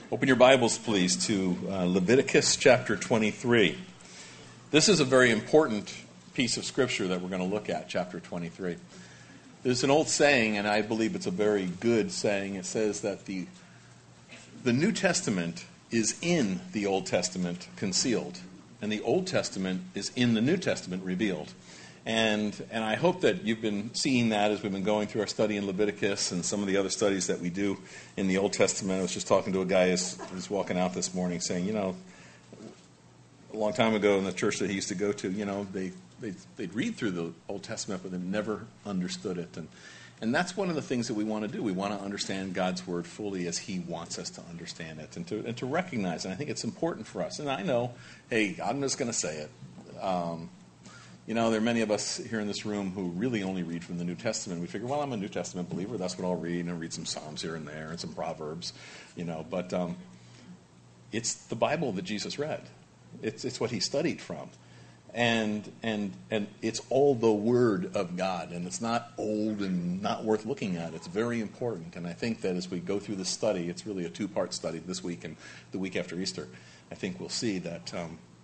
Open your Bibles, please, to Leviticus chapter 23. This is a very important piece of Scripture that we're going to look at, chapter 23. There's an old saying, and I believe it's a very good saying. It says that the New Testament is in the Old Testament concealed, and the Old Testament is in the New Testament revealed. And I hope that you've been seeing that as we've been going through our study in Leviticus and some of the other studies that we do in the Old Testament. I was just talking to a guy who's walking out this morning saying, a long time ago in the church that he used to go to, they'd read through the Old Testament, but they never understood it. And that's one of the things that we want to do. We want to understand God's Word fully as He wants us to understand it and to recognize. And I think it's important for us. And I know, hey, I'm just going to say it. There are many of us here in this room who really only read from the New Testament. We figure, well, I'm a New Testament believer. That's what I'll read. And I'll read some Psalms here and there and some Proverbs, But it's the Bible that Jesus read. It's what He studied from. And it's all the Word of God. And it's not old and not worth looking at. It's very important. And I think that as we go through this study, it's really a two-part study this week and the week after Easter. I think we'll see that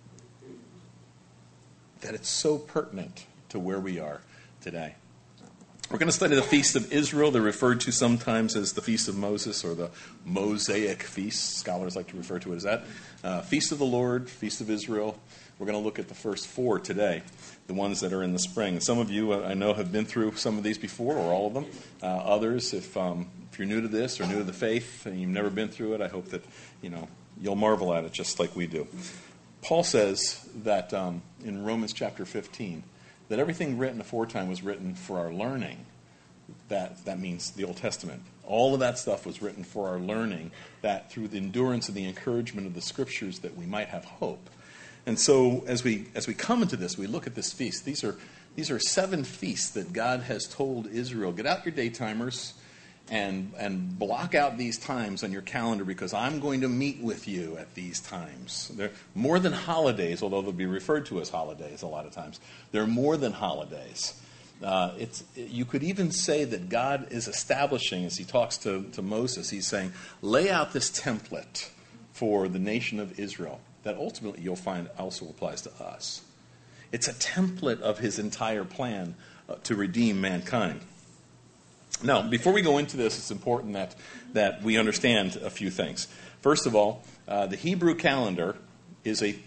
it's so pertinent to where we are today. We're going to study the Feast of Israel. They're referred to sometimes as the Feast of Moses or the Mosaic Feast. Scholars like to refer to it as that. Feast of the Lord, Feast of Israel. We're going to look at the first four today, the ones that are in the spring. Some of you, I know, have been through some of these before, or all of them. Others, if you're new to this or new to the faith and you've never been through it, I hope that you'll marvel at it just like we do. Paul says that in Romans chapter 15, that everything written aforetime was written for our learning. That means the Old Testament. All of that stuff was written for our learning, that through the endurance and the encouragement of the Scriptures that we might have hope. And so as we come into this, we look at this feast. These are 7 feasts that God has told Israel, get out your daytimers and block out these times on your calendar because I'm going to meet with you at these times. They're more than holidays, although they'll be referred to as holidays a lot of times. They're more than holidays. You could even say that God is establishing, as He talks to Moses, He's saying, lay out this template for the nation of Israel that ultimately you'll find also applies to us. It's a template of His entire plan to redeem mankind. Now, before we go into this, it's important that we understand a few things. First of all, the Hebrew calendar was, a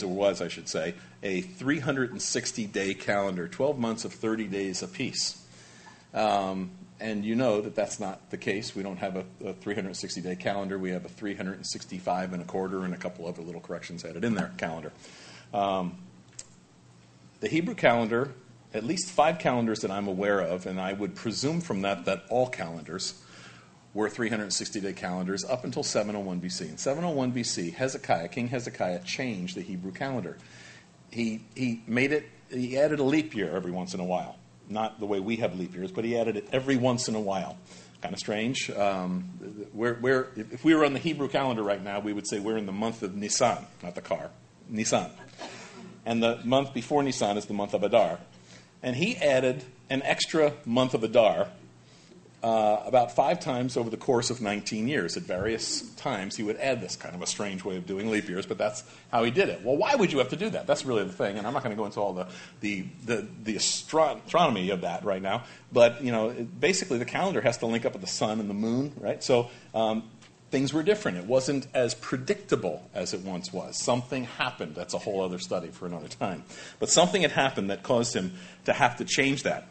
360-day calendar, 12 months of 30 days apiece. And you know that that's not the case. We don't have a 360-day calendar. We have a 365 and a quarter and a couple other little corrections added in there calendar. The Hebrew calendar, at least 5 calendars that I'm aware of, and I would presume from that all calendars were 360-day calendars up until 701 BC. In 701 BC, King Hezekiah changed the Hebrew calendar. He added a leap year every once in a while. Not the way we have leap years, but he added it every once in a while. Kind of strange. If we were on the Hebrew calendar right now, we would say we're in the month of Nisan, not the car, Nisan. And the month before Nisan is the month of Adar. And he added an extra month of Adar about 5 times over the course of 19 years. At various times, he would add this, kind of a strange way of doing leap years, but that's how he did it. Well, why would you have to do that? That's really the thing, and I'm not going to go into all the astronomy of that right now. But basically, the calendar has to link up with the sun and the moon, right? So things were different. It wasn't as predictable as it once was. Something happened. That's a whole other study for another time. But something had happened that caused him to have to change that.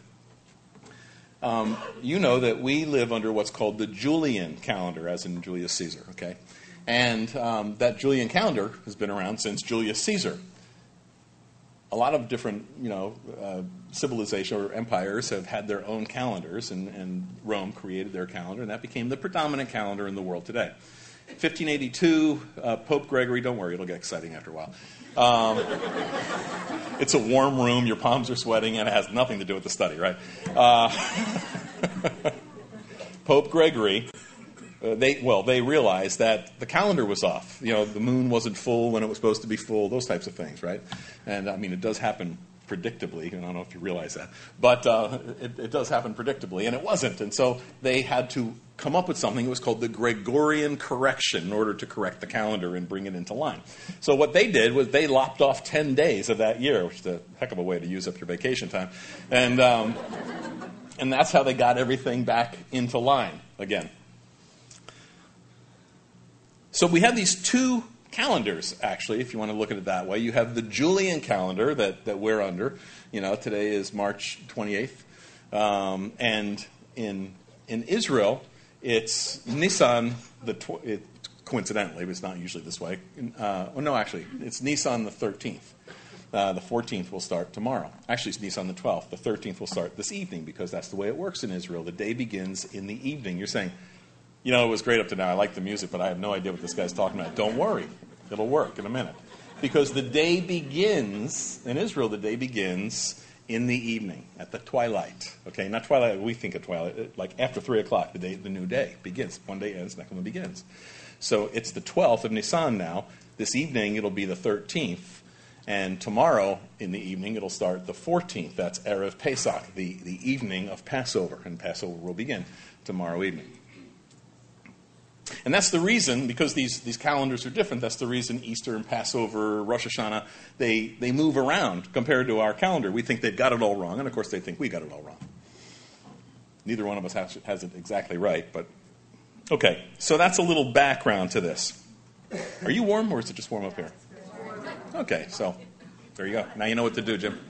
You know that we live under what's called the Julian calendar, as in Julius Caesar, okay? And that Julian calendar has been around since Julius Caesar. A lot of different, civilization or empires have had their own calendars, and Rome created their calendar, and that became the predominant calendar in the world today. 1582, Pope Gregory, don't worry, it'll get exciting after a while. It's a warm room, your palms are sweating, and it has nothing to do with the study, right? Pope Gregory, they realized that the calendar was off. The moon wasn't full when it was supposed to be full, those types of things, right? And, it does happen predictably, and I don't know if you realize that, but it does happen predictably, and it wasn't. And so they had to come up with something that was called the Gregorian correction in order to correct the calendar and bring it into line. So what they did was they lopped off 10 days of that year, which is a heck of a way to use up your vacation time. And that's how they got everything back into line again. So we have these two calendars, actually, if you want to look at it that way. You have the Julian calendar that we're under. Today is March 28th. And in Israel, it's Nisan, coincidentally, but it's not usually this way. It's Nisan the 13th. The 14th will start tomorrow. Actually, it's Nisan the 12th. The 13th will start this evening because that's the way it works in Israel. The day begins in the evening. You're saying, it was great up to now. I like the music, but I have no idea what this guy's talking about. Don't worry. It'll work in a minute. Because the day begins, in Israel, the day begins in the evening, at the twilight. Okay, not twilight, we think of twilight, like after 3 o'clock, the new day begins. One day ends, next one begins. So it's the 12th of Nisan now. This evening, it'll be the 13th. And tomorrow, in the evening, it'll start the 14th. That's Erev Pesach, the evening of Passover. And Passover will begin tomorrow evening. And that's the reason, because these calendars are different, that's the reason Easter and Passover, Rosh Hashanah, they move around compared to our calendar. We think they've got it all wrong, and of course they think we got it all wrong. Neither one of us has it exactly right, but okay. So that's a little background to this. Are you warm, or is it just warm up here? Okay, so there you go. Now you know what to do, Jim.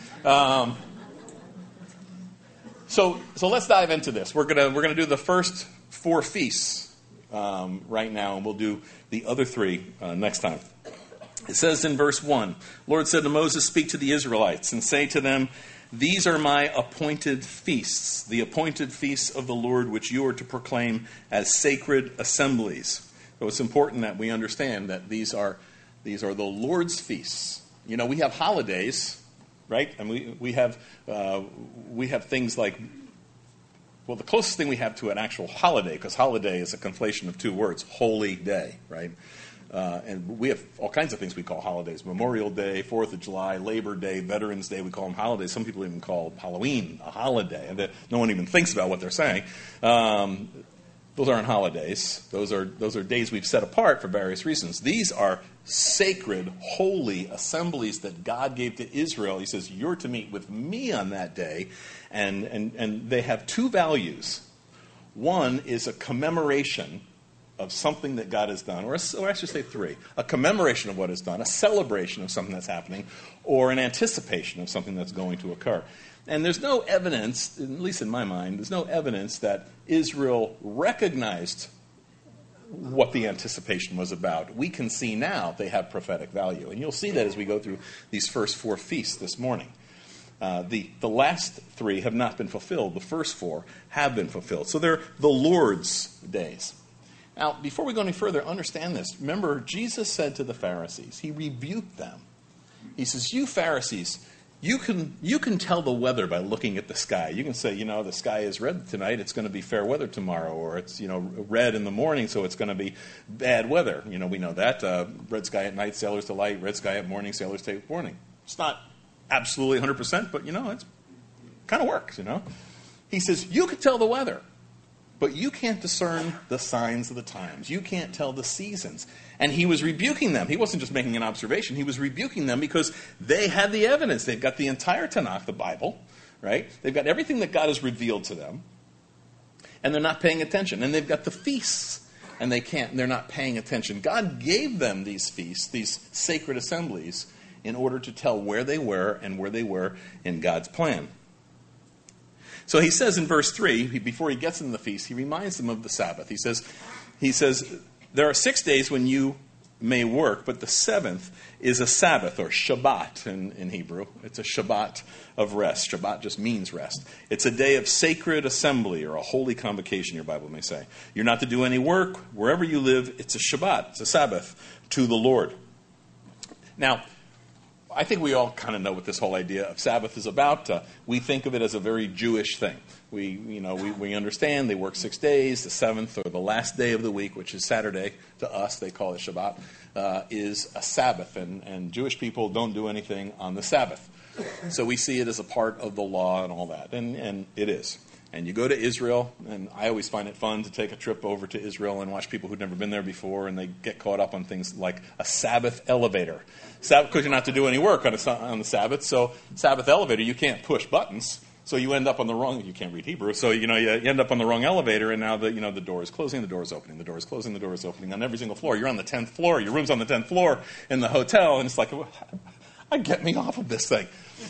So let's dive into this. We're gonna do the first 4 feasts right now, and we'll do the other 3 next time. It says in verse 1, Lord said to Moses, speak to the Israelites and say to them, these are my appointed feasts, the appointed feasts of the Lord, which you are to proclaim as sacred assemblies. So it's important that we understand that these are the Lord's feasts. We have holidays, right? And we have things like, well, the closest thing we have to an actual holiday, because holiday is a conflation of 2 words, holy day, right? And we have all kinds of things we call holidays. Memorial Day, 4th of July, Labor Day, Veterans Day, we call them holidays. Some people even call Halloween a holiday, and no one even thinks about what they're saying. Those aren't holidays. Those are days we've set apart for various reasons. These are sacred, holy assemblies that God gave to Israel. He says, you're to meet with me on that day. And they have 2 values. One is a commemoration of something that God has done, or I should say 3. A commemoration of what is done, a celebration of something that's happening, or an anticipation of something that's going to occur. And there's no evidence, at least in my mind, there's no evidence that Israel recognized what the anticipation was about. We can see now they have prophetic value. And you'll see that as we go through these first 4 feasts this morning. The last 3 have not been fulfilled. The first 4 have been fulfilled. So they're the Lord's days. Now, before we go any further, understand this. Remember, Jesus said to the Pharisees, he rebuked them. He says, you Pharisees, you can tell the weather by looking at the sky. You can say, the sky is red tonight, it's going to be fair weather tomorrow. Or it's, red in the morning, so it's going to be bad weather. We know that. Red sky at night, sailors delight. Red sky at morning, sailors take warning. It's not absolutely 100%, but, it's kind of works, He says, you can tell the weather, but you can't discern the signs of the times. You can't tell the seasons. And he was rebuking them. He wasn't just making an observation. He was rebuking them because they had the evidence. They've got the entire Tanakh, the Bible, right? They've got everything that God has revealed to them, and they're not paying attention. And they've got the feasts, and they're not paying attention. God gave them these feasts, these sacred assemblies, in order to tell where they were and where they were in God's plan. So he says in verse 3, before he gets into the feast, he reminds them of the Sabbath. He says, there are 6 days when you may work, but the 7th is a Sabbath, or Shabbat in Hebrew. It's a Shabbat of rest. Shabbat just means rest. It's a day of sacred assembly, or a holy convocation, your Bible may say. You're not to do any work. Wherever you live, it's a Shabbat. It's a Sabbath to the Lord. Now, I think we all kind of know what this whole idea of Sabbath is about. We think of it as a very Jewish thing. We understand they work 6 days. The 7th, or the last day of the week, which is Saturday to us, they call it Shabbat, is a Sabbath. And Jewish people don't do anything on the Sabbath. So we see it as a part of the law and all that. And it is. And you go to Israel, and I always find it fun to take a trip over to Israel and watch people who've never been there before, and they get caught up on things like a Sabbath elevator. Because you're not to do any work on the Sabbath, so Sabbath elevator, you can't push buttons, so you end up on the wrong, you can't read Hebrew, so you end up on the wrong elevator, and now the door is closing, the door is opening, the door is closing, the door is opening on every single floor. You're on the 10th floor, your room's on the 10th floor in the hotel, and it's like, get me off of this thing.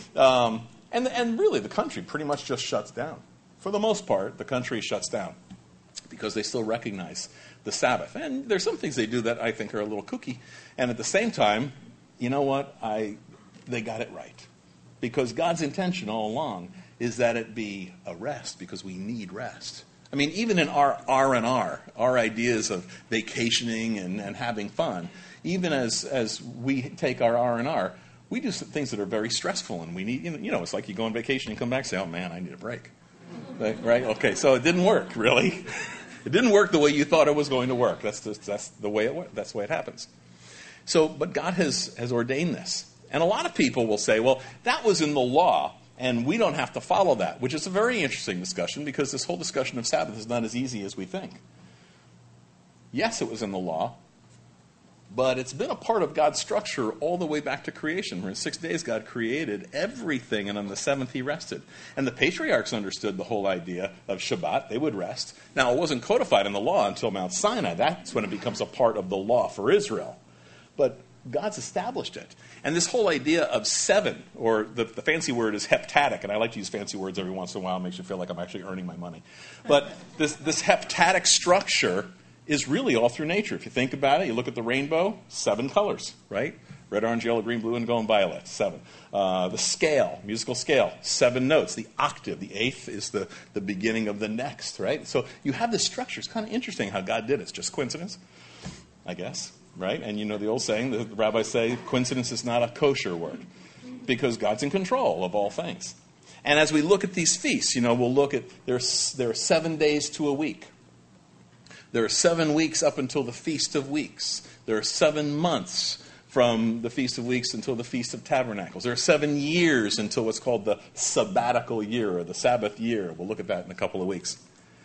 And really, the country pretty much just shuts down. For the most part, the country shuts down because they still recognize the Sabbath. And there's some things they do that I think are a little kooky. And at the same time, you know what? They got it right. Because God's intention all along is that it be a rest, because we need rest. I mean, even in our R&R, our ideas of vacationing and having fun, even as we take our R&R, we do some things that are very stressful. And we need, it's like you go on vacation and come back and say, oh man, I need a break. Right? Okay, so it didn't work, really. It didn't work the way you thought it was going to work. That's the way it happens. So, but God has ordained this. And a lot of people will say, well, that was in the law, and we don't have to follow that, which is a very interesting discussion, because this whole discussion of Sabbath is not as easy as we think. Yes, it was in the law, but it's been a part of God's structure all the way back to creation, where in 6 days God created everything, and on the seventh he rested. And the patriarchs understood the whole idea of Shabbat. They would rest. Now, it wasn't codified in the law until Mount Sinai. That's when it becomes a part of the law for Israel. But God's established it. And this whole idea of seven, or the fancy word is heptadic, and I like to use fancy words every once in a while. It makes you feel like I'm actually earning my money. But this heptadic structure is really all through nature. If you think about it, you look at the rainbow, 7 colors, right? Red, orange, yellow, green, blue, indigo, and violet, 7. The scale, musical scale, 7 notes. The octave, the eighth is the beginning of the next, right? So you have this structure. It's kind of interesting how God did it. It's just coincidence, I guess, right? And you know the old saying, the rabbis say, coincidence is not a kosher word, because God's in control of all things. And as we look at these feasts, we'll look at, there are 7 days to a week. There are 7 weeks up until the Feast of Weeks. There are 7 months from the Feast of Weeks until the Feast of Tabernacles. There are 7 years until what's called the sabbatical year, or the Sabbath year. We'll look at that in a couple of weeks.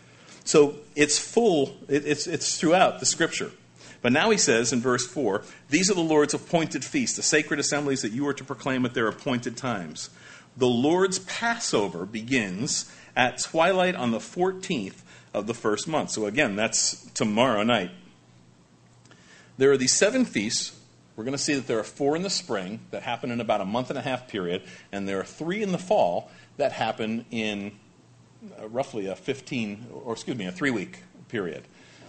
So it's full, it's throughout the Scripture. But now he says in verse 4, these are the Lord's appointed feasts, the sacred assemblies that you are to proclaim at their appointed times. The Lord's Passover begins at twilight on the 14th of the first month. So again, that's tomorrow night. There are these 7 feasts. We're going to see that there are 4 in the spring that happen in about a month and a half period, and there are 3 in the fall that happen in roughly a 3-week period,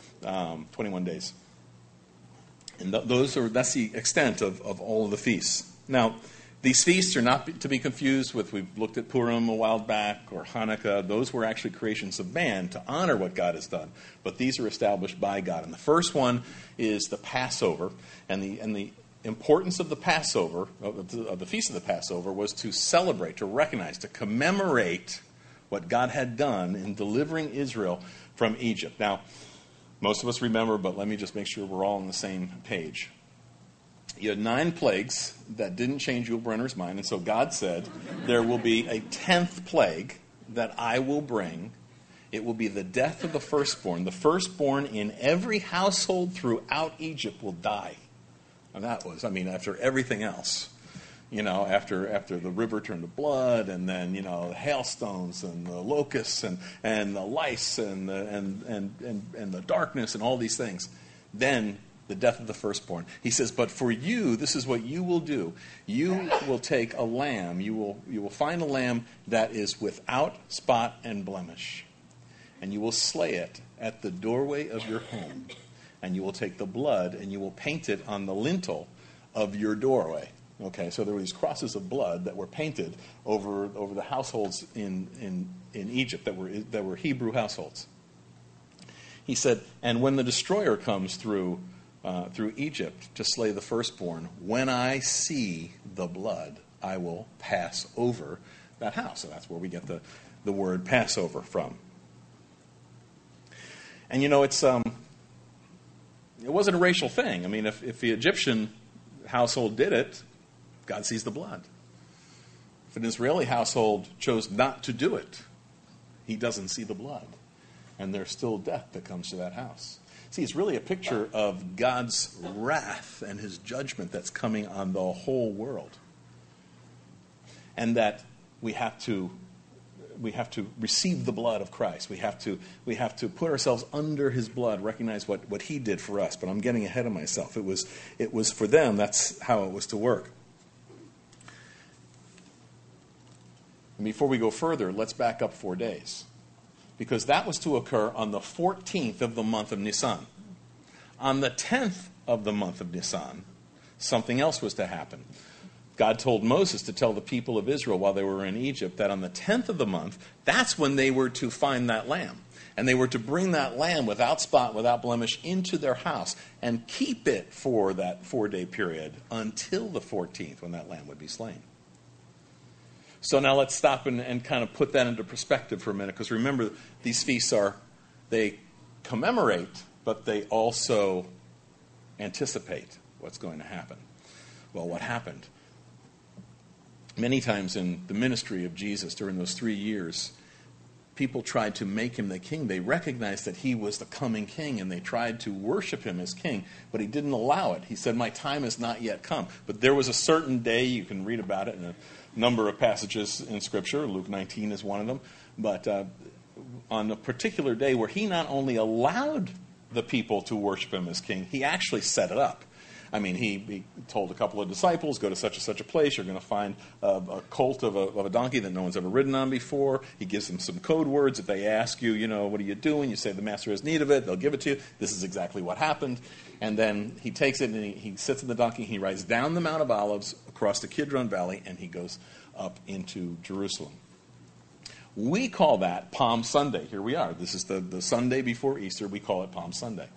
21 days. And that's the extent of all of the feasts. Now, these feasts are not to be confused with, we've looked at Purim a while back, or Hanukkah. Those were actually creations of man to honor what God has done. But these are established by God. And the first one is the Passover. And the importance of the Passover, of the Feast of the Passover, was to celebrate, to recognize, to commemorate what God had done in delivering Israel from Egypt. Now, most of us remember, but let me just make sure we're all on the same page. You had 9 plagues that didn't change Yul Brynner's mind, and so God said, there will be a 10th plague that I will bring. It will be the death of the firstborn. The firstborn in every household throughout Egypt will die. And that was, after everything else. After the river turned to blood, and then, the hailstones and the locusts and the lice and the darkness and all these things. Then the death of the firstborn. He says, but for you, this is what you will do. You will take a lamb. You will find a lamb that is without spot and blemish. And you will slay it at the doorway of your home. And you will take the blood and you will paint it on the lintel of your doorway. Okay, so there were these crosses of blood that were painted over the households in Egypt that were Hebrew households. He said, and when the destroyer comes through Egypt to slay the firstborn, when I see the blood, I will pass over that house. So that's where we get the word Passover from. And it wasn't a racial thing. If the Egyptian household did it, God sees the blood. If an Israeli household chose not to do it, he doesn't see the blood. And there's still death that comes to that house. See, it's really a picture of God's wrath and his judgment that's coming on the whole world. And that we have to receive the blood of Christ. We have to put ourselves under his blood, recognize what he did for us. But I'm getting ahead of myself. It was for them, that's how it was to work. And before we go further, let's back up 4 days. Because that was to occur on the 14th of the month of Nisan. On the 10th of the month of Nisan, something else was to happen. God told Moses to tell the people of Israel while they were in Egypt that on the 10th of the month, that's when they were to find that lamb. And they were to bring that lamb without spot, without blemish, into their house and keep it for that 4-day period until the 14th when that lamb would be slain. So now let's stop and kind of put that into perspective for a minute, because remember, these feasts they commemorate, but they also anticipate what's going to happen. Well, what happened? Many times in the ministry of Jesus during those 3 years, people tried to make him the king. They recognized that he was the coming king, and they tried to worship him as king, but he didn't allow it. He said, my time has not yet come. But there was a certain day, you can read about it in a number of passages in Scripture. Luke 19 is one of them. But on a particular day where he not only allowed the people to worship him as king, he actually set it up. I mean, he told a couple of disciples, go to such and such a place. You're going to find a colt of a donkey that no one's ever ridden on before. He gives them some code words. If they ask you, what are you doing? You say the master has need of it. They'll give it to you. This is exactly what happened. And then he takes it and he sits in the donkey. He rides down the Mount of Olives across the Kidron Valley, and he goes up into Jerusalem. We call that Palm Sunday. Here we are. This is the Sunday before Easter. We call it Palm Sunday.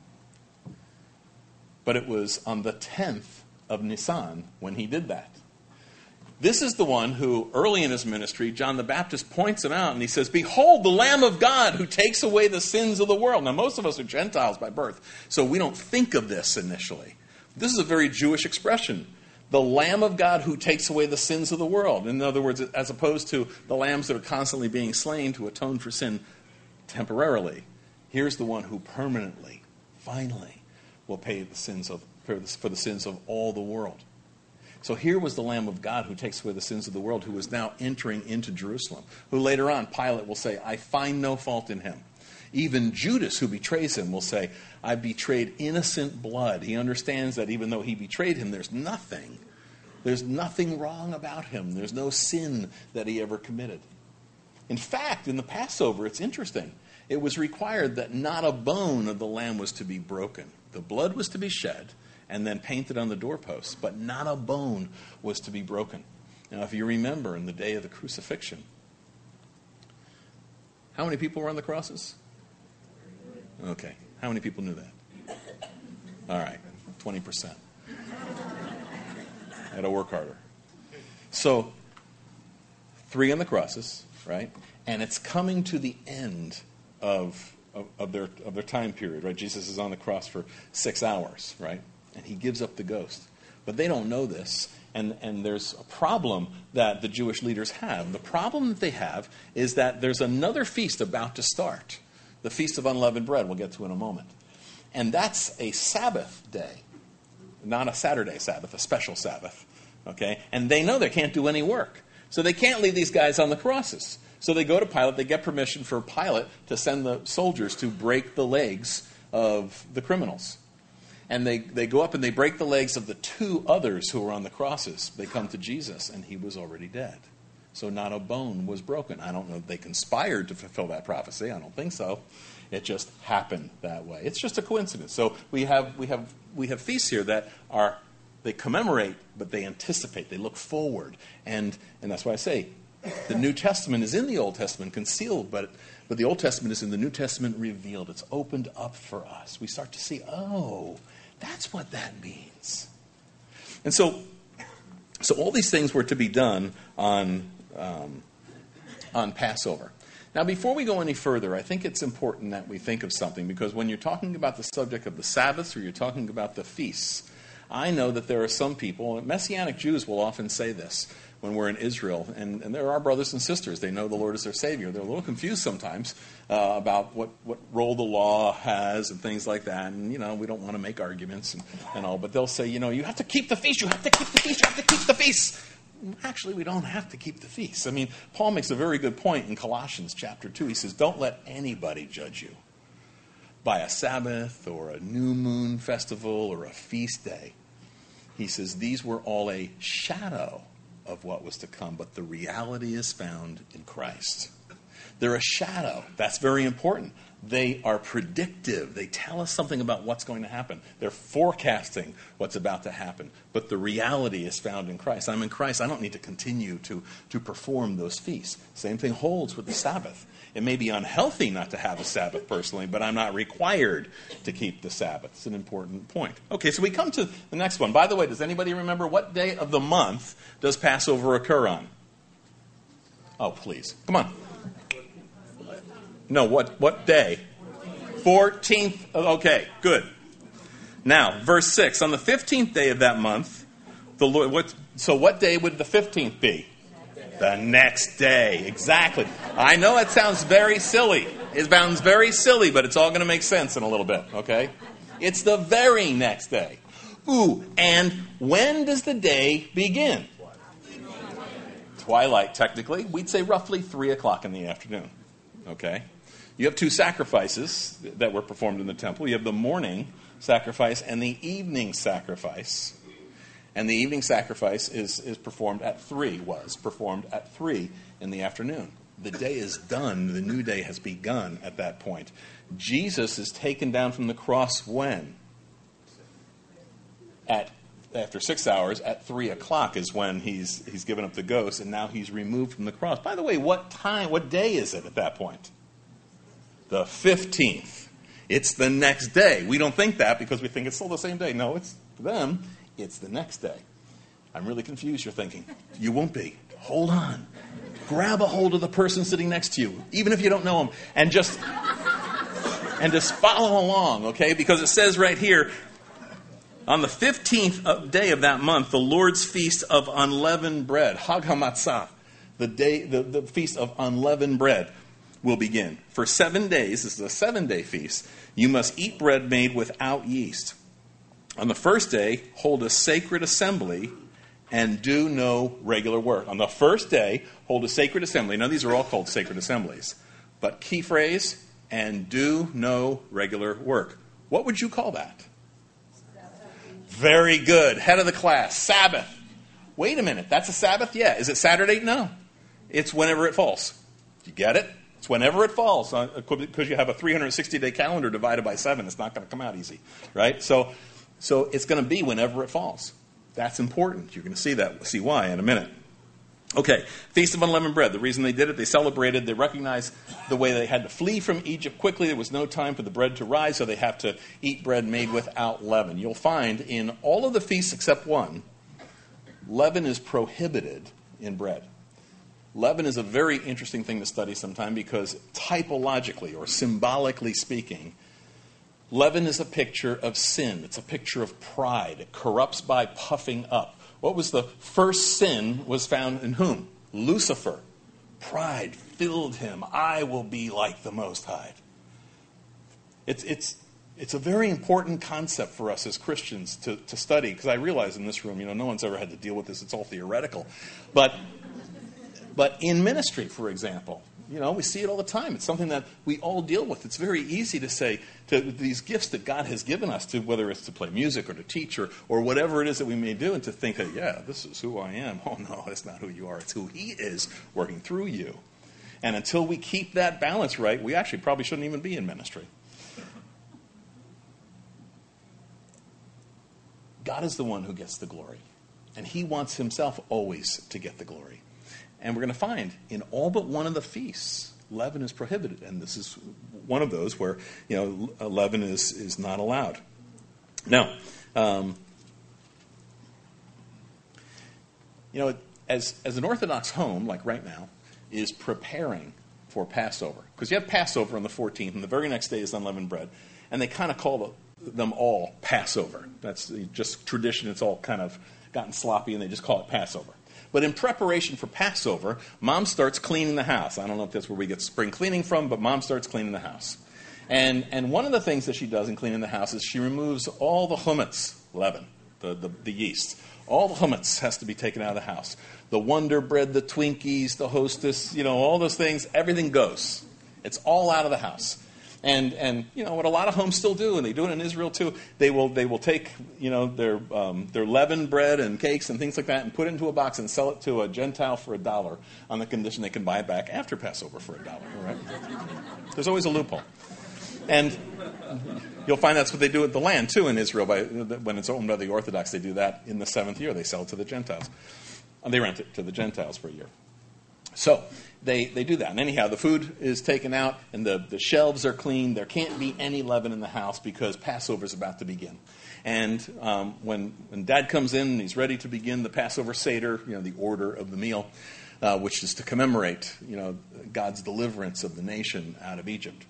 But it was on the 10th of Nisan when he did that. This is the one who, early in his ministry, John the Baptist points him out, and he says, behold, the Lamb of God who takes away the sins of the world. Now, most of us are Gentiles by birth, so we don't think of this initially. This is a very Jewish expression. The Lamb of God who takes away the sins of the world. In other words, as opposed to the lambs that are constantly being slain to atone for sin temporarily, here's the one who permanently, finally, will pay for the sins of all the world. So here was the Lamb of God who takes away the sins of the world, who is now entering into Jerusalem, who later on Pilate will say, I find no fault in him. Even Judas, who betrays him, will say, I betrayed innocent blood. He understands that even though he betrayed him, there's nothing wrong about him. There's no sin that he ever committed. In fact, in the Passover, it's interesting. It was required that not a bone of the lamb was to be broken. The blood was to be shed and then painted on the doorposts, but not a bone was to be broken. Now, if you remember, in the day of the crucifixion, how many people were on the crosses? Okay. How many people knew that? All right. 20%. I had to work harder. So, 3 on the crosses, right? And it's coming to the end of their time period, right? Jesus is on the cross for 6 hours, right? And he gives up the ghost. But they don't know this, and there's a problem that the Jewish leaders have. The problem that they have is that there's another feast about to start, the Feast of Unleavened Bread, we'll get to in a moment. And that's a Sabbath day, not a Saturday Sabbath, a special Sabbath, okay? And they know they can't do any work. So they can't leave these guys on the crosses. So they go to Pilate. They get permission for Pilate to send the soldiers to break the legs of the criminals. And they go up and they break the legs of the 2 others who were on the crosses. They come to Jesus, and he was already dead. So not a bone was broken. I don't know if they conspired to fulfill that prophecy. I don't think so. It just happened that way. It's just a coincidence. So we have feasts here that they commemorate, but they anticipate. They look forward. And that's why I say the New Testament is in the Old Testament concealed, but the Old Testament is in the New Testament revealed. It's opened up for us. We start to see, oh, that's what that means. And so all these things were to be done on Passover. Now, before we go any further, I think it's important that we think of something, because when you're talking about the subject of the Sabbaths or you're talking about the feasts, I know that there are some people, Messianic Jews will often say this when we're in Israel, and there are brothers and sisters. They know the Lord is their Savior. They're a little confused sometimes about what role the law has and things like that. And, we don't want to make arguments and all, but they'll say, you have to keep the feast, you have to keep the feast, you have to keep the feast. Actually, we don't have to keep the feast. I mean, Paul makes a very good point in Colossians chapter 2. He says, don't let anybody judge you by a Sabbath or a new moon festival or a feast day. He says these were all a shadow of what was to come, but the reality is found in Christ. They're a shadow. That's very important. They are predictive. They tell us something about what's going to happen. They're forecasting what's about to happen. But the reality is found in Christ. I'm in Christ. I don't need to continue to perform those feasts. Same thing holds with the Sabbath. It may be unhealthy not to have a Sabbath personally, but I'm not required to keep the Sabbath. It's an important point. Okay, so we come to the next one. By the way, does anybody remember what day of the month does Passover occur on? Oh, please. Come on. No, what day? 14th. Okay, good. Now, verse 6. On the 15th day of that month, the Lord. What day would the 15th be? The next day. Exactly. I know it sounds very silly. It sounds very silly, but it's all going to make sense in a little bit, okay? It's the very next day. Ooh, and when does the day begin? Twilight, technically. We'd say roughly 3 o'clock in the afternoon, okay? You have two sacrifices that were performed in the temple. You have the morning sacrifice and the evening sacrifice. And the evening sacrifice is performed at 3 in the afternoon. The day is done. The new day has begun at that point. Jesus is taken down from the cross when? After 6 hours, at 3 o'clock is when he's given up the ghost, and now he's removed from the cross. By the way, what day is it at that point? The 15th. It's the next day. We don't think that because we think it's still the same day. No, it's for them. It's the next day. I'm really confused, you're thinking. You won't be. Hold on. Grab a hold of the person sitting next to you, even if you don't know them, and just follow along, okay? Because it says right here, on the 15th day of that month, the Lord's feast of unleavened bread, Hag HaMatzah, the feast of unleavened bread, will begin. For 7 days, this is a 7-day feast, you must eat bread made without yeast. On the first day, hold a sacred assembly and do no regular work. On the first day, hold a sacred assembly. Now, these are all called sacred assemblies. But key phrase, and do no regular work. What would you call that? Very good. Head of the class. Sabbath. Wait a minute. That's a Sabbath? Yeah. Is it Saturday? No. It's whenever it falls. You get it? It's whenever it falls. Because you have a 360-day calendar divided by 7. It's not going to come out easy. Right? So it's going to be whenever it falls. That's important. You're going to see why in a minute. Okay, Feast of Unleavened Bread. The reason they did it, they celebrated, they recognized the way they had to flee from Egypt quickly. There was no time for the bread to rise, so they have to eat bread made without leaven. You'll find in all of the feasts except one, leaven is prohibited in bread. Leaven is a very interesting thing to study sometime because typologically or symbolically speaking, leaven is a picture of sin. It's a picture of pride. It corrupts by puffing up. What was the first sin was found in whom? Lucifer. Pride filled him. I will be like the Most High. It's a very important concept for us as Christians to study, because I realize in this room, no one's ever had to deal with this. It's all theoretical. But in ministry, for example, we see it all the time. It's something that we all deal with. It's very easy to say to these gifts that God has given us, to whether it's to play music or to teach or whatever it is that we may do, and to think that, yeah, this is who I am. Oh, no, that's not who you are. It's who He is working through you. And until we keep that balance right, we actually probably shouldn't even be in ministry. God is the one who gets the glory. And He wants Himself always to get the glory. And we're going to find in all but one of the feasts, leaven is prohibited. And this is one of those where, leaven is not allowed. Now, as an Orthodox home, like right now, is preparing for Passover. Because you have Passover on the 14th, and the very next day is unleavened bread. And they kind of call them all Passover. That's just tradition. It's all kind of gotten sloppy, and they just call it Passover. But in preparation for Passover, Mom starts cleaning the house. I don't know if that's where we get spring cleaning from, but Mom starts cleaning the house. And one of the things that she does in cleaning the house is she removes all the chametz, leaven, the yeast. All the chametz has to be taken out of the house. The Wonder Bread, the Twinkies, the Hostess, all those things, everything goes. It's all out of the house. And what a lot of homes still do, and they do it in Israel too, they will take their leavened bread and cakes and things like that and put it into a box and sell it to a Gentile for $1 on the condition they can buy it back after Passover for $1. Right? There's always a loophole. And you'll find that's what they do with the land too in Israel. When it's owned by the Orthodox, they do that in the 7th year. They sell it to the Gentiles. They rent it to the Gentiles for a year. So they do that. And anyhow, the food is taken out and the shelves are cleaned. There can't be any leaven in the house because Passover is about to begin. And when Dad comes in and he's ready to begin the Passover Seder, the order of the meal, which is to commemorate, God's deliverance of the nation out of Egypt.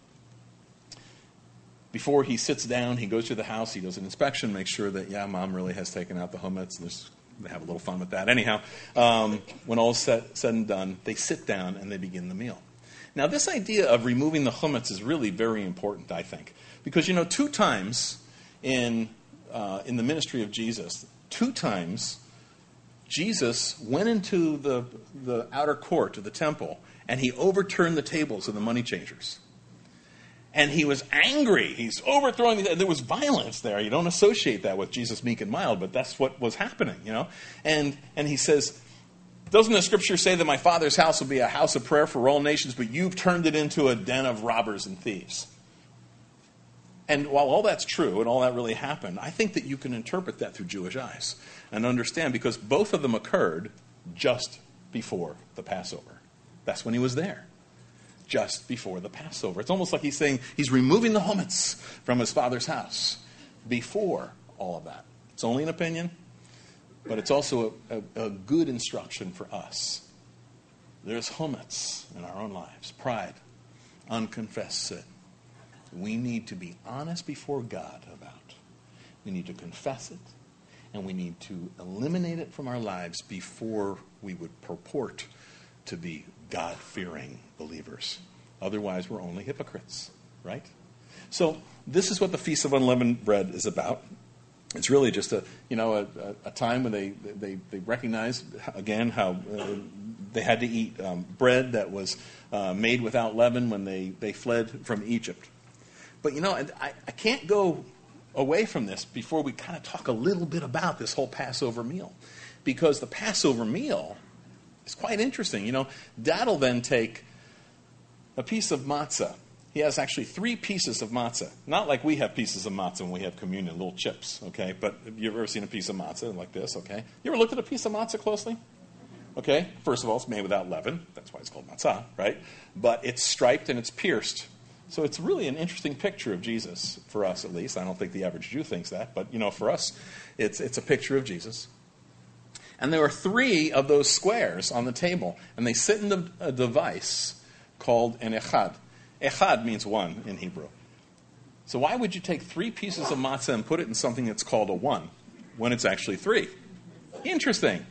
Before he sits down, he goes to the house, he does an inspection, makes sure that, Mom really has taken out the chametz, and they have a little fun with that. Anyhow, when all is said and done, they sit down and they begin the meal. Now, this idea of removing the chametz is really very important, I think, because, 2 times in the ministry of Jesus, 2 times Jesus went into the outer court of the temple and he overturned the tables of the money changers. And he was angry. He's overthrowing. There was violence there. You don't associate that with Jesus meek and mild, but that's what was happening, And he says, doesn't the scripture say that my Father's house will be a house of prayer for all nations, but you've turned it into a den of robbers and thieves? And while all that's true and all that really happened, I think that you can interpret that through Jewish eyes and understand, because both of them occurred just before the Passover. That's when he was there. Just before the Passover. It's almost like he's saying he's removing the chametz from his Father's house before all of that. It's only an opinion, but it's also a good instruction for us. There's chametz in our own lives, pride, unconfessed sin. We need to be honest before God about. We need to confess it, and we need to eliminate it from our lives before we would purport to be God-fearing believers. Otherwise, we're only hypocrites, right? So this is what the Feast of Unleavened Bread is about. It's really just a time when they recognize, again, how they had to eat bread that was made without leaven when they fled from Egypt. But, I can't go away from this before we kind of talk a little bit about this whole Passover meal. Because the Passover meal is quite interesting. Dad will then take a piece of matzah. He has actually 3 pieces of matzah. Not like we have pieces of matzah when we have communion, little chips, okay? But have you ever seen a piece of matzah like this, okay? You ever looked at a piece of matzah closely? Okay, first of all, it's made without leaven. That's why it's called matzah, right? But it's striped and it's pierced. So it's really an interesting picture of Jesus, for us at least. I don't think the average Jew thinks that, but, for us, it's a picture of Jesus. And there are 3 of those squares on the table, and they sit in a device called an echad. Echad means 1 in Hebrew. So why would you take 3 pieces of matzah and put it in something that's called a 1 when it's actually 3? Interesting.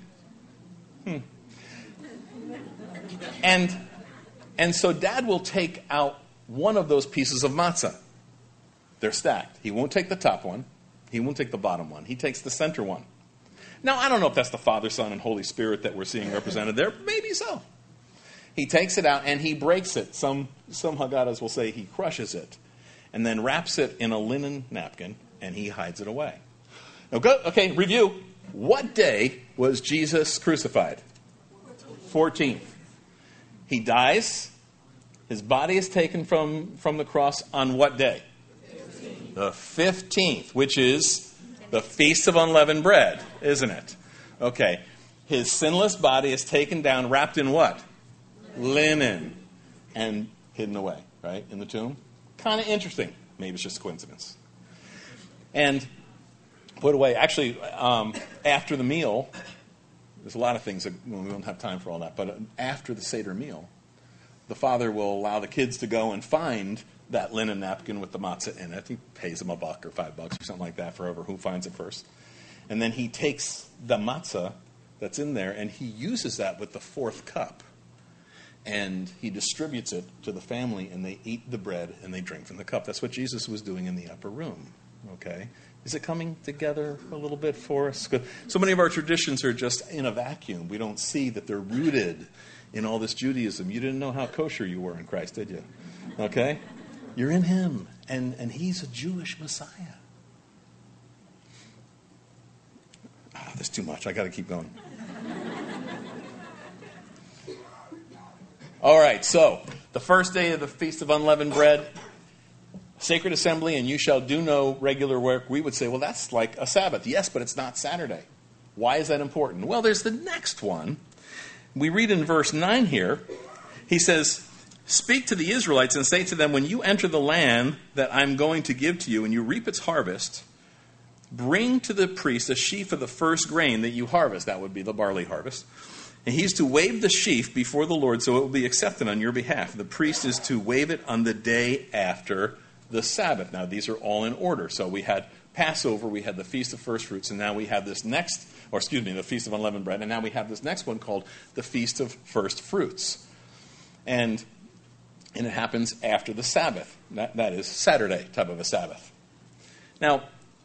And so Dad will take out one of those pieces of matzah. They're stacked. He won't take the top one. He won't take the bottom one. He takes the center one. Now, I don't know if that's the Father, Son, and Holy Spirit that we're seeing represented there. Maybe so. He takes it out and he breaks it. Some Haggadahs will say he crushes it and then wraps it in a linen napkin and he hides it away. Now, okay, review. What day was Jesus crucified? 14th. He dies. His body is taken from the cross on what day? 15th. The 15th, which is the Feast of Unleavened Bread, isn't it? Okay. His sinless body is taken down, wrapped in what? Linen. And hidden away, right, in the tomb. Kind of interesting. Maybe it's just a coincidence. And put away. Actually, after the meal, there's a lot of things that we don't have time for all that, but after the Seder meal, the father will allow the kids to go and find that linen napkin with the matzah in it. He pays him $1 or $5 or something like that for who finds it first. And then he takes the matzah that's in there and he uses that with the fourth cup. And he distributes it to the family and they eat the bread and they drink from the cup. That's what Jesus was doing in the upper room. Okay? Is it coming together a little bit for us? So many of our traditions are just in a vacuum. We don't see that they're rooted in all this Judaism. You didn't know how kosher you were in Christ, did you? Okay? You're in him, and he's a Jewish Messiah. There's too much. I got to keep going. All right, so the first day of the Feast of Unleavened Bread, sacred assembly, and you shall do no regular work. We would say, well, that's like a Sabbath. Yes, but it's not Saturday. Why is that important? Well, there's the next one. We read in verse 9 here. He says, speak to the Israelites and say to them, when you enter the land that I'm going to give to you and you reap its harvest, bring to the priest a sheaf of the first grain that you harvest. That would be the barley harvest. And he's to wave the sheaf before the Lord so it will be accepted on your behalf. The priest is to wave it on the day after the Sabbath. Now, these are all in order. So we had Passover, we had the Feast of First Fruits, and now we have this next, the Feast of Unleavened Bread, and now we have this next one called the Feast of First Fruits. And it happens after the Sabbath. That is Saturday type of a Sabbath. Now,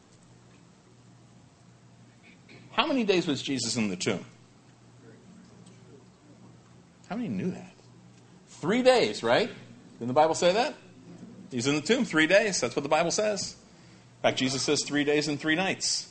how many days was Jesus in the tomb? How many knew that? 3 days, right? Didn't the Bible say that? He's in the tomb 3 days. That's what the Bible says. In fact, Jesus says 3 days and 3 nights.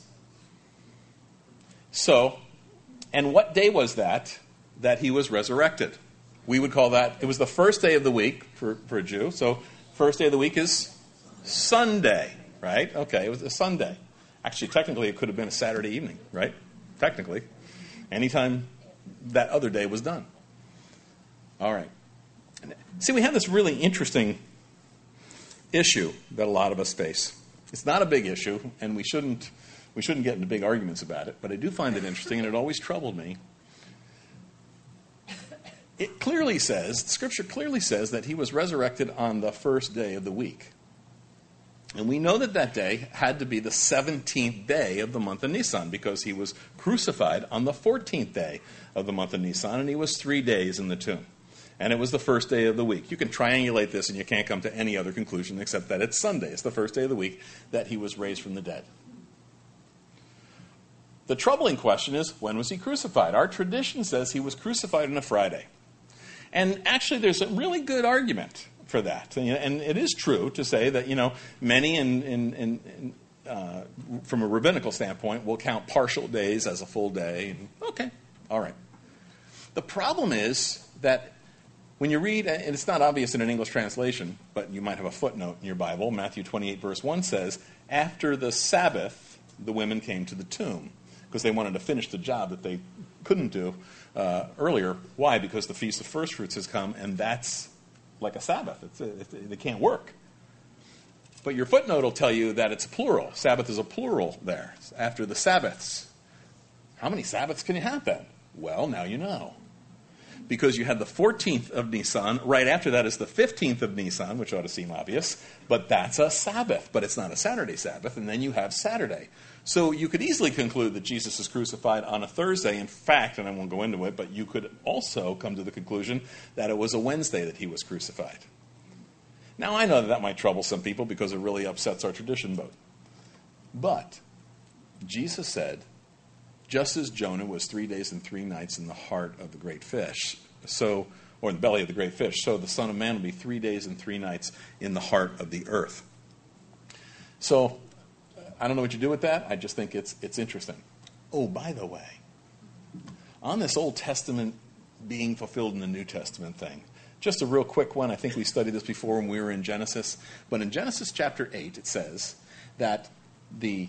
So, and what day was that he was resurrected? We would call that, it was the first day of the week for a Jew. So, first day of the week is Sunday, right? Okay, it was a Sunday. Actually, technically, it could have been a Saturday evening, right? Technically. Anytime that other day was done. All right. See, we have this really interesting issue that a lot of us face. It's not a big issue, and we shouldn't get into big arguments about it, but I do find it interesting, and it always troubled me. Scripture clearly says that he was resurrected on the first day of the week. And we know that day had to be the 17th day of the month of Nisan, because he was crucified on the 14th day of the month of Nisan, and he was 3 days in the tomb. And it was the first day of the week. You can triangulate this, and you can't come to any other conclusion except that it's Sunday. It's the first day of the week that he was raised from the dead. The troubling question is, when was he crucified? Our tradition says he was crucified on a Friday. And actually, there's a really good argument for that. And it is true to say that, many from a rabbinical standpoint will count partial days as a full day. Okay, all right. The problem is that when you read, and it's not obvious in an English translation, but you might have a footnote in your Bible, Matthew 28, verse 1 says, after the Sabbath, the women came to the tomb, because they wanted to finish the job that they couldn't do earlier. Why? Because the Feast of First Fruits has come, and that's like a Sabbath. They can't work. But your footnote will tell you that it's a plural. Sabbath is a plural there. It's after the Sabbaths. How many Sabbaths can you have then? Well, now you know. Because you had the 14th of Nisan. Right after that is the 15th of Nisan, which ought to seem obvious. But that's a Sabbath. But it's not a Saturday Sabbath. And then you have Saturday. So you could easily conclude that Jesus is crucified on a Thursday. In fact, and I won't go into it, but you could also come to the conclusion that it was a Wednesday that he was crucified. Now, I know that might trouble some people because it really upsets our tradition. But Jesus said, just as Jonah was 3 days and 3 nights in the heart of the great fish, or in the belly of the great fish, so the Son of Man will be 3 days and 3 nights in the heart of the earth. So, I don't know what you do with that. I just think it's interesting. Oh, by the way, on this Old Testament being fulfilled in the New Testament thing, just a real quick one. I think we studied this before when we were in Genesis. But in Genesis chapter 8, it says that the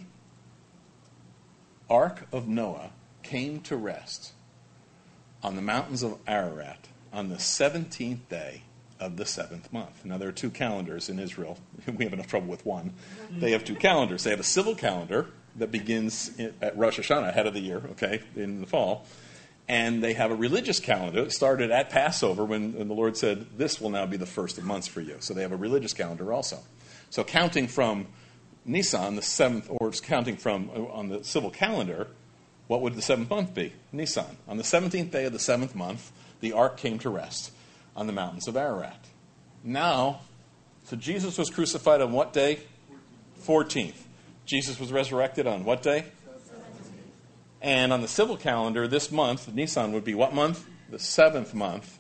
Ark of Noah came to rest on the mountains of Ararat on the 17th day of the 7th month. Now, there are 2 calendars in Israel. We have enough trouble with one. They have 2 calendars. They have a civil calendar that begins at Rosh Hashanah, ahead of the year, okay, in the fall. And they have a religious calendar. It started at Passover when the Lord said, this will now be the first of months for you. So they have a religious calendar also. So counting from Nisan, the 7th, or counting from on the civil calendar, what would the 7th month be? Nisan. On the 17th day of the 7th month, the ark came to rest on the mountains of Ararat. Now, so Jesus was crucified on what day? 14th. Jesus was resurrected on what day? And on the civil calendar, this month, Nisan, would be what month? The 7th month.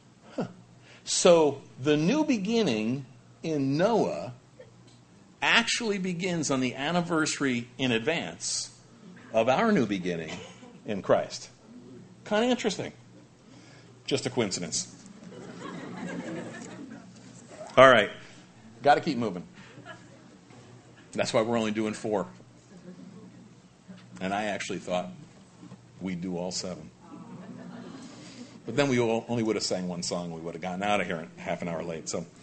So the new beginning in Noah actually begins on the anniversary in advance of our new beginning in Christ. Kind of interesting. Just a coincidence. All right. Got to keep moving. That's why we're only doing 4. And I actually thought we'd do all 7. But then we only would have sang one song. We would have gotten out of here half an hour late. So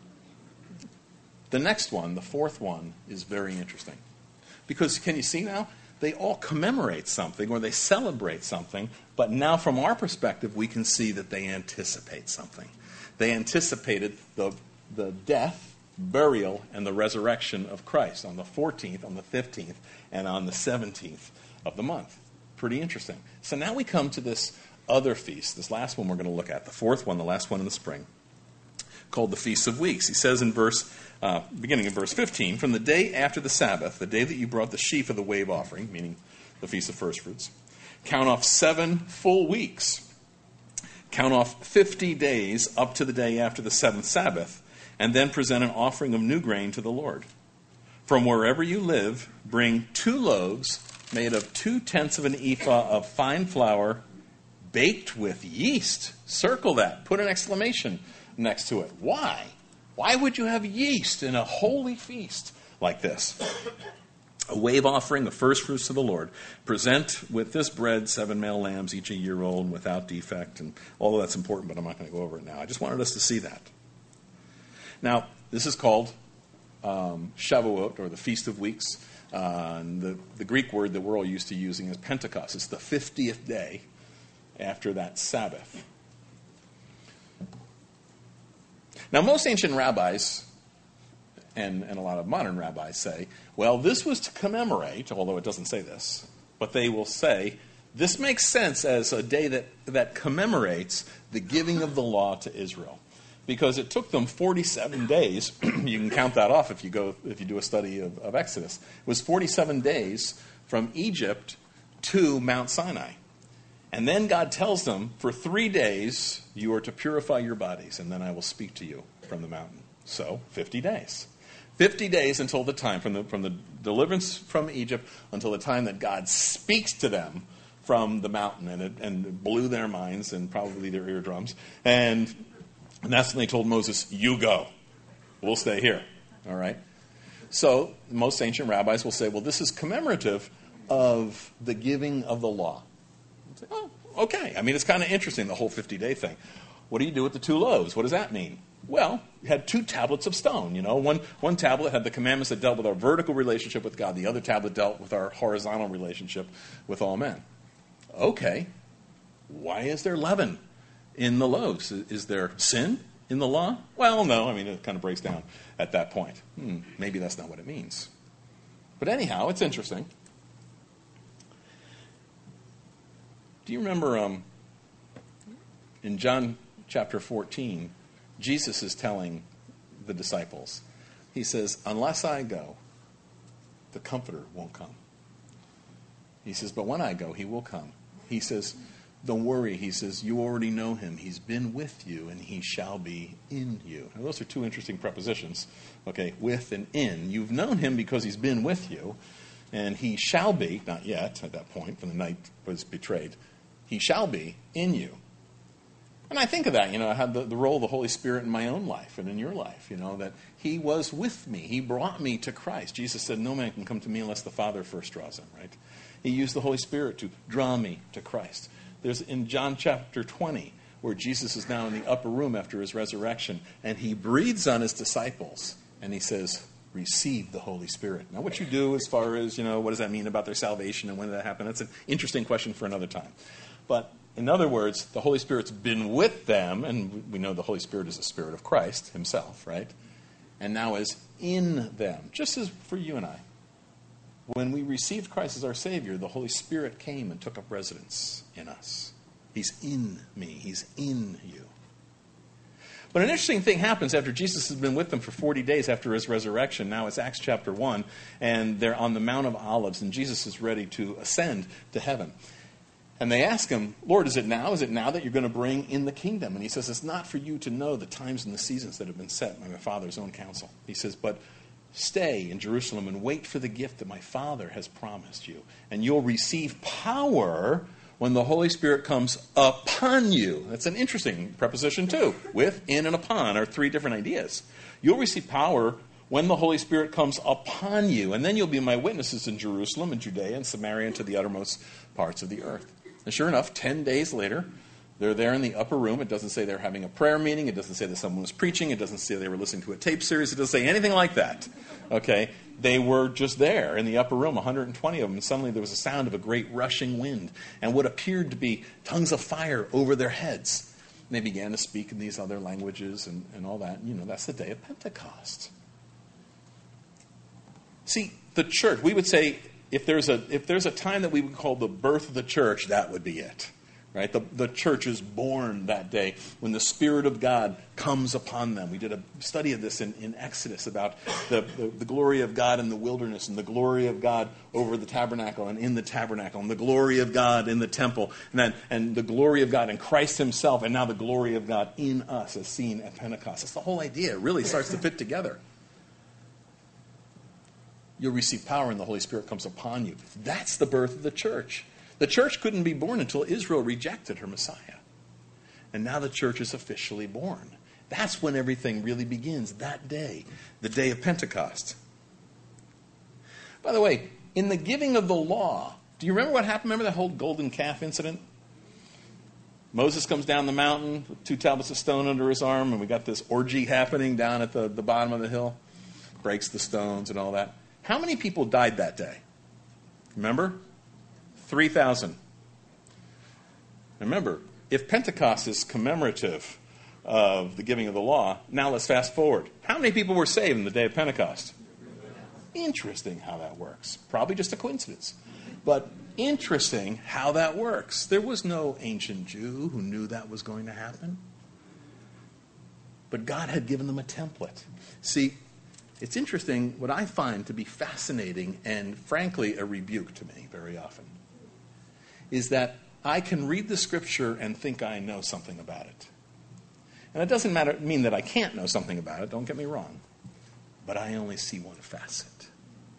the next one, the 4th one, is very interesting. Because can you see now? They all commemorate something or they celebrate something. But now from our perspective, we can see that they anticipate something. They anticipated the death, burial, and the resurrection of Christ on the 14th, on the 15th, and on the 17th of the month. Pretty interesting. So now we come to this other feast, this last one we're going to look at, the 4th one, the last one in the spring, called the Feast of Weeks. He says in beginning in verse 15, from the day after the Sabbath, the day that you brought the sheaf of the wave offering, meaning the Feast of First Fruits, count off 7 full weeks. Count off 50 days up to the day after the 7th Sabbath, and then present an offering of new grain to the Lord. From wherever you live, bring 2 loaves made of 2/10 of an ephah of fine flour, baked with yeast. Circle that. Put an exclamation next to it. Why? Why would you have yeast in a holy feast like this? A wave offering of first fruits to the Lord. Present with this bread 7 male lambs, each a year old and without defect. And all of that's important, but I'm not going to go over it now. I just wanted us to see that. Now, this is called Shavuot, or the Feast of Weeks. And the Greek word that we're all used to using is Pentecost. It's the 50th day after that Sabbath. Now, most ancient rabbis and a lot of modern rabbis say, well, this was to commemorate, although it doesn't say this, but they will say, this makes sense as a day that commemorates the giving of the law to Israel. Because it took them 47 days. You can count that off if you do a study of Exodus. It was 47 days from Egypt to Mount Sinai. And then God tells them, for 3 days you are to purify your bodies, and then I will speak to you from the mountain. So, 50 days. 50 days until the time, from the deliverance from Egypt until the time that God speaks to them from the mountain. And it blew their minds and probably their eardrums. And that's when they told Moses, you go. We'll stay here. All right? So most ancient rabbis will say, well, this is commemorative of the giving of the law. Say, oh, okay. I mean, it's kind of interesting, the whole 50-day thing. What do you do with the 2 loaves? What does that mean? Well, you had 2 tablets of stone. You know, one tablet had the commandments that dealt with our vertical relationship with God. The other tablet dealt with our horizontal relationship with all men. Okay. Why is there leaven in the loaves? Is there sin in the law? Well, no. I mean, it kind of breaks down at that point. Maybe that's not what it means. But anyhow, it's interesting. Do you remember in John chapter 14, Jesus is telling the disciples, he says, unless I go, the Comforter won't come. He says, but when I go, he will come. He says, don't worry. He says, you already know him. He's been with you, and he shall be in you. Now, those are 2 interesting prepositions. Okay, with and in. You've known him because he's been with you, and he shall be, not yet at that point, when the night was betrayed, he shall be in you. And I think of that, I had the role of the Holy Spirit in my own life and in your life, that he was with me. He brought me to Christ. Jesus said, no man can come to me unless the Father first draws him, right? He used the Holy Spirit to draw me to Christ. There's in John chapter 20, where Jesus is now in the upper room after his resurrection, and he breathes on his disciples, and he says, receive the Holy Spirit. Now, what you do as far as, what does that mean about their salvation and when did that happen? That's an interesting question for another time. But In other words, the Holy Spirit's been with them, and we know the Holy Spirit is the Spirit of Christ himself, right? And now is in them, just as for you and I. When we received Christ as our Savior, the Holy Spirit came and took up residence in us. He's in me. He's in you. But an interesting thing happens after Jesus has been with them for 40 days after his resurrection. Now it's Acts chapter 1, and they're on the Mount of Olives, and Jesus is ready to ascend to heaven. And they ask him, Lord, is it now? Is it now that you're going to bring in the kingdom? And he says, it's not for you to know the times and the seasons that have been set by my Father's own counsel. He says, but stay in Jerusalem and wait for the gift that my Father has promised you. And you'll receive power when the Holy Spirit comes upon you. That's an interesting preposition too. With, in, and upon are three different ideas. You'll receive power when the Holy Spirit comes upon you. And then you'll be my witnesses in Jerusalem and Judea and Samaria and to the uttermost parts of the earth. And sure enough, 10 days later, they're there in the upper room. It doesn't say they're having a prayer meeting. It doesn't say that someone was preaching. It doesn't say they were listening to a tape series. It doesn't say anything like that. Okay? They were just there in the upper room, 120 of them, and suddenly there was a sound of a great rushing wind and what appeared to be tongues of fire over their heads. And they began to speak in these other languages and all that. You know, that's the day of Pentecost. See, the church, we would say, if there's a time that we would call the birth of the church, that would be it. Right? The church is born that day when the Spirit of God comes upon them. We did a study of this in Exodus about the glory of God in the wilderness and the glory of God over the tabernacle and in the tabernacle and the glory of God in the temple and the glory of God in Christ himself and now the glory of God in us as seen at Pentecost. That's the whole idea. It really starts to fit together. You'll receive power and the Holy Spirit comes upon you. That's the birth of the church. The church couldn't be born until Israel rejected her Messiah. And now the church is officially born. That's when everything really begins, that day, the day of Pentecost. By the way, in the giving of the law, do you remember what happened? Remember that whole golden calf incident? Moses comes down the mountain with 2 tablets of stone under his arm, and we got this orgy happening down at the bottom of the hill. Breaks the stones and all that. How many people died that day? Remember? 3,000. Remember, if Pentecost is commemorative of the giving of the law, now let's fast forward. How many people were saved on the day of Pentecost? Interesting how that works. Probably just a coincidence. But interesting how that works. There was no ancient Jew who knew that was going to happen. But God had given them a template. See, it's interesting, what I find to be fascinating and frankly a rebuke to me very often is that I can read the scripture and think I know something about it. And it doesn't mean that I can't know something about it, don't get me wrong. But I only see one facet.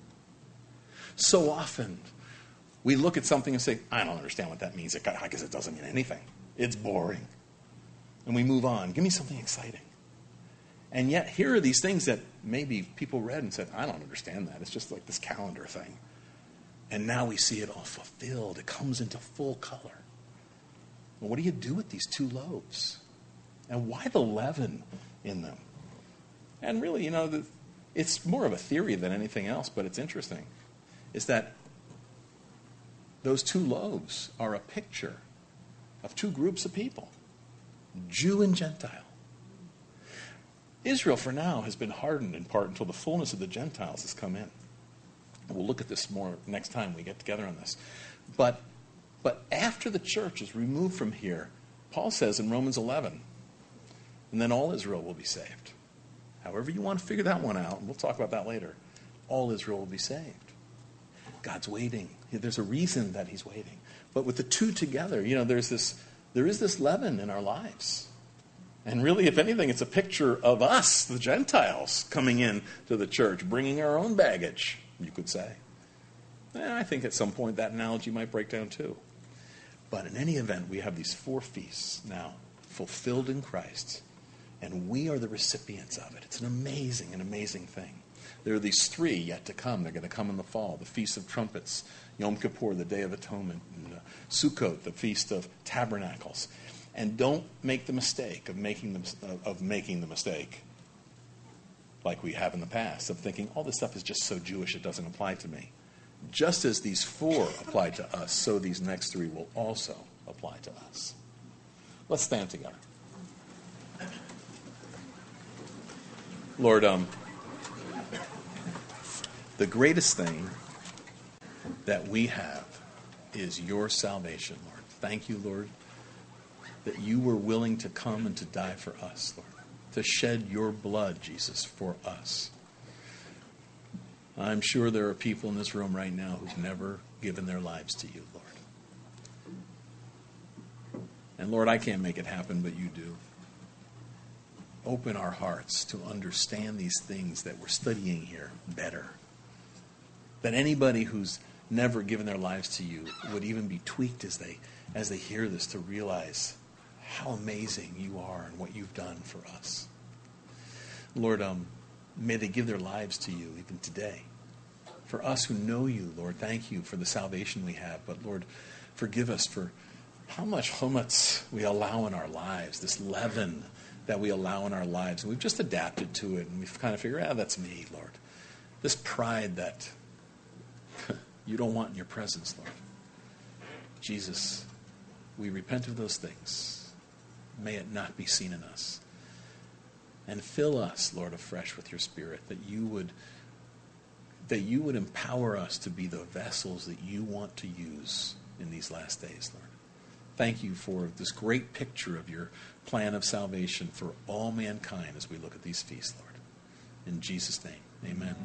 So often, we look at something and say, I don't understand what that means because it doesn't mean anything. It's boring. And we move on. Give me something exciting. And yet, here are these things that maybe people read and said, I don't understand that. It's just like this calendar thing. And now we see it all fulfilled. It comes into full color. Well, what do you do with these 2 loaves? And why the leaven in them? And really, it's more of a theory than anything else, but it's interesting. Is that those 2 loaves are a picture of 2 groups of people, Jew and Gentile. Israel, for now, has been hardened in part until the fullness of the Gentiles has come in. We'll look at this more next time we get together on this. But after the church is removed from here, Paul says in Romans 11, and then all Israel will be saved. However you want to figure that one out, and we'll talk about that later, all Israel will be saved. God's waiting. There's a reason that he's waiting. But with the 2 together, there is this leaven in our lives. And really, if anything, it's a picture of us, the Gentiles, coming in to the church, bringing our own baggage, you could say. And I think at some point that analogy might break down too. But in any event, we have these 4 feasts now fulfilled in Christ, and we are the recipients of it. It's an amazing thing. There are these 3 yet to come. They're going to come in the fall. The Feast of Trumpets, Yom Kippur, the Day of Atonement, and Sukkot, the Feast of Tabernacles. And don't make the mistake of making the mistake like we have in the past, of thinking, all this stuff is just so Jewish it doesn't apply to me. Just as these 4 apply to us, so these next 3 will also apply to us. Let's stand together. Lord, the greatest thing that we have is your salvation, Lord. Thank you, Lord, that you were willing to come and to die for us, Lord, to shed your blood, Jesus, for us. I'm sure there are people in this room right now who've never given their lives to you, Lord. And Lord, I can't make it happen, but you do. Open our hearts to understand these things that we're studying here better. That anybody who's never given their lives to you would even be tweaked as they hear this, to realize how amazing you are and what you've done for us. Lord, may they give their lives to you even today. For us who know you, Lord, thank you for the salvation we have. But Lord, forgive us for how much hummus we allow in our lives, this leaven that we allow in our lives. And we've just adapted to it, and we've kind of figured, that's me, Lord. This pride that you don't want in your presence, Lord. Jesus, we repent of those things. May it not be seen in us. And fill us, Lord, afresh with your Spirit, that you would empower us to be the vessels that you want to use in these last days, Lord. Thank you for this great picture of your plan of salvation for all mankind as we look at these feasts, Lord. In Jesus' name, amen.